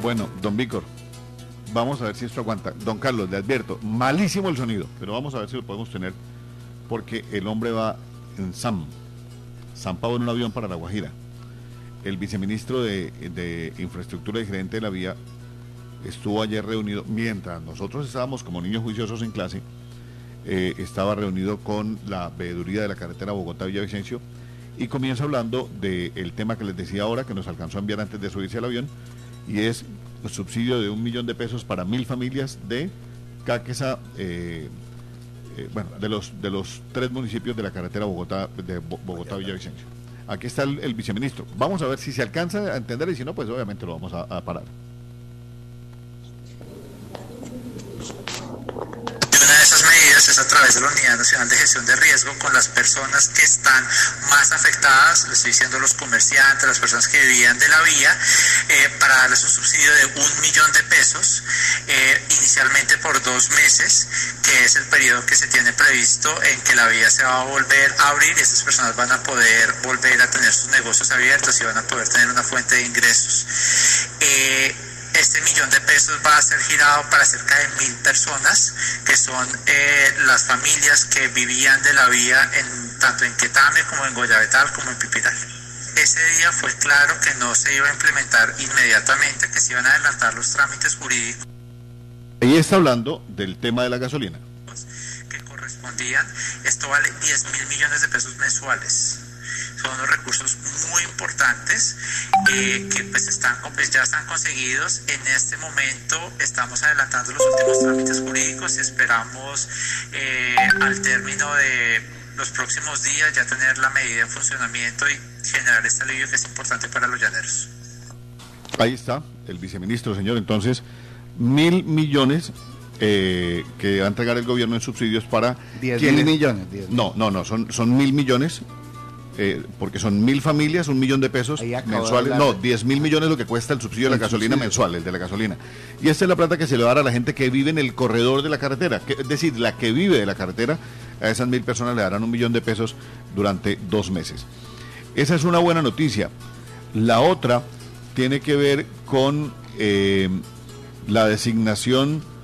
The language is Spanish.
Bueno, don Víctor, vamos a ver si esto aguanta. Don Carlos, le advierto, malísimo el sonido, pero vamos a ver si lo podemos tener, porque el hombre va en zampado en un avión para La Guajira. El viceministro de Infraestructura y gerente de la vía estuvo ayer reunido, mientras nosotros estábamos como niños juiciosos en clase, estaba reunido con la veeduría de la carretera Bogotá-Villavicencio, y comienza hablando del tema que les decía ahora, que nos alcanzó a enviar antes de subirse al avión, y es el subsidio de 1 millón de pesos para 1.000 familias de Cáqueza, bueno, de los 3 municipios de la carretera Bogotá-Villavicencio. Aquí está el viceministro. Vamos a ver si se alcanza a entender, y si no, pues obviamente lo vamos a parar. Una de esas medidas es a través de la Unidad Nacional de Gestión de Riesgo con las personas que están más afectadas, le estoy diciendo los comerciantes, las personas que vivían de la vía, para darles un subsidio de 1 millón de pesos, inicialmente por 2 meses, que es el periodo que se tiene previsto en que la vía se va a volver a abrir y estas personas van a poder volver a tener sus negocios abiertos y van a poder tener una fuente de ingresos. Este 1 millón de pesos va a ser girado para cerca de 1.000 personas, que son las familias que vivían de la vía tanto en Quetame como en Guayabetal como en Pipiral. Ese día fue claro que no se iba a implementar inmediatamente, que se iban a adelantar los trámites jurídicos. Ahí está hablando del tema de la gasolina. Que correspondían, esto vale 10.000 millones de pesos mensuales. Son unos recursos muy importantes que pues ya están conseguidos. En este momento estamos adelantando los últimos trámites jurídicos y esperamos al término de los próximos días ya tener la medida en funcionamiento y generar este alivio que es importante para los llaneros. Ahí está el viceministro, señor. Entonces, 1.000 millones que va a entregar el gobierno en subsidios para 10.000 millones. No, son 1.000 millones. Porque son 1.000 familias, 1 millón de pesos mensuales. No, 10.000 millones lo que cuesta el subsidio de la gasolina mensual, el de la gasolina. Y esta es la plata que se le va a dar a la gente que vive en el corredor de la carretera, es decir, la que vive de la carretera. A esas 1.000 personas le darán 1 millón de pesos durante 2 meses. Esa es una buena noticia. La otra tiene que ver con la designación